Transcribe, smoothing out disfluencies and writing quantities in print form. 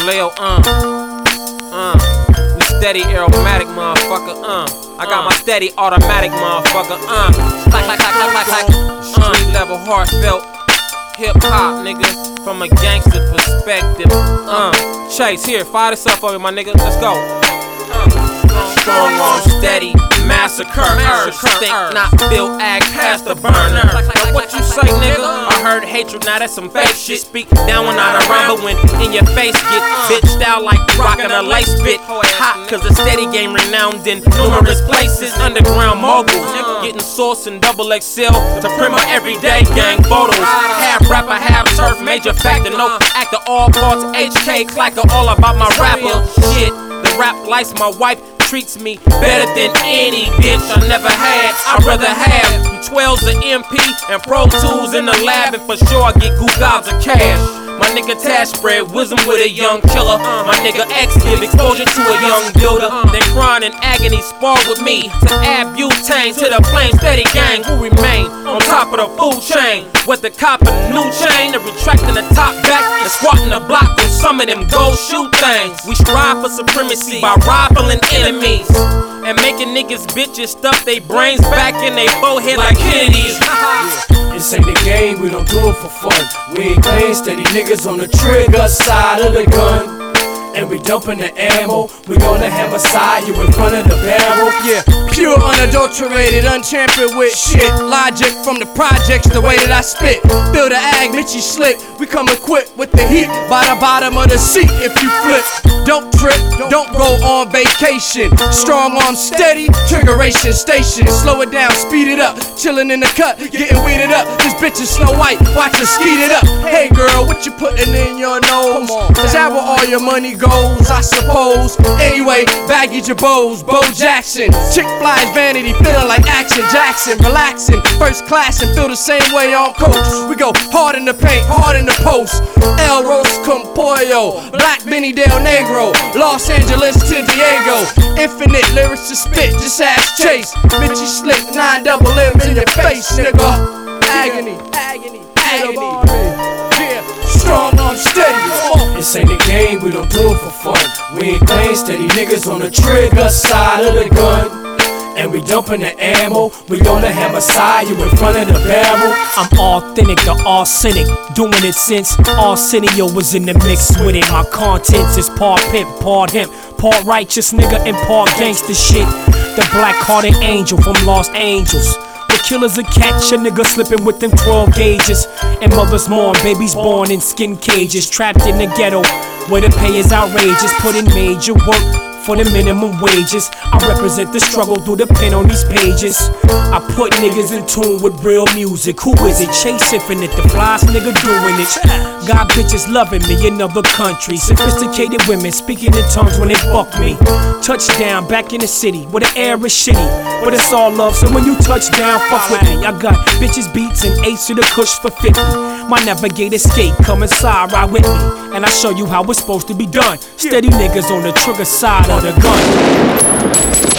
Leo, we steady aromatic, motherfucker, I got my steady automatic, motherfucker, street level, heartfelt, hip hop, nigga, from a gangster perspective, Chase, here, fire this up for me, my nigga, let's go. Strong on steady, massacre, think not build, act past the burner. Like what you say, nigga? I heard hatred, now that's some fake shit. Speak down when I rhyme, but when in your face get bitched out like rockin' a lace bit. Hot, cause the steady game renowned in numerous places. Underground moguls, getting sauce in double XL to print my everyday gang photos. Half rapper, half turf, major factor, no actor, all parts HK, clacker, all about my rapper shit. The rap likes my wife treats me better than any bitch I never had. I'd rather have 12s of MP and Pro Tools in the lab, and for sure I get gobs of cash. My nigga Tash spread wisdom with a young killer. My nigga X give exposure to a young builder. Then crying in agony spar with me to add butane to the flame. Steady gang who remain on top of the food chain. With the cop and the new chain, the retracting the top back and squatting the block on some of them gold shoe things. We strive for supremacy by rivaling enemies and making niggas bitches stuff they brains back in they forehead like Kennedy's. This ain't the game, we don't do it for fun. We ain't playing steady niggas on the trigger side of the gun. And we dumping the ammo, we gonna have a side, you in front of the barrel. Yeah, pure, unadulterated, unchampered with shit. Logic from the projects, the way that I spit. Feel the ag, Mitchie slick. We come equipped with the heat by the bottom of the seat if you flip. Don't trip, don't go on vacation. Strong arm steady, triggeration station. Slow it down, speed it up. Chillin' in the cut, getting weeded up. This bitch is Snow White, watch her speed it up. Hey girl, what you putting in your nose? Is that where all your money goes, I suppose? Anyway, baggy Jabos, Bo Jackson. Chick flies vanity, feeling like Action Jackson. Relaxing, first class and feel the same way on coach. We go hard in the paint, hard in the post. El Ros con Pollo, Black Benny Del Negro, Los Angeles to Diego. Infinite lyrics to spit, just ask Chase. Bitchy slick, 9 double M in your face, nigga. Agony, agony, agony. Yeah, strong arm steady. This ain't the game, we don't do it for fun. We ain't playing steady niggas on the trigger side of the gun. And we dumping the ammo, we gonna have a side, you in front of the barrel. I'm authentic, the arsenic, doing it since Arsenio was in the mix with it. My contents is part pimp, part hemp, part righteous nigga and part gangster shit. The black-hearted angel from Los Angeles. The killers that catch a nigga slipping with them 12 gauges. And mothers mourn, babies born in skin cages. Trapped in the ghetto, where the pay is outrageous. Put in major work for the minimum wages. I represent the struggle through the pen on these pages. I put niggas in tune with real music. Who is it? Chase Infinite, the flyest nigga doing it. Got bitches loving me in other countries. Sophisticated women speaking in tongues when they fuck me. Touchdown back in the city where the air is shitty, but it's all love. So when you touch down, fuck with me. I got bitches beats and 8s to the kush for 50. My Navigator skate, come inside, ride with me, and I show you how it's supposed to be done. Steady niggas on the trigger side of the gun.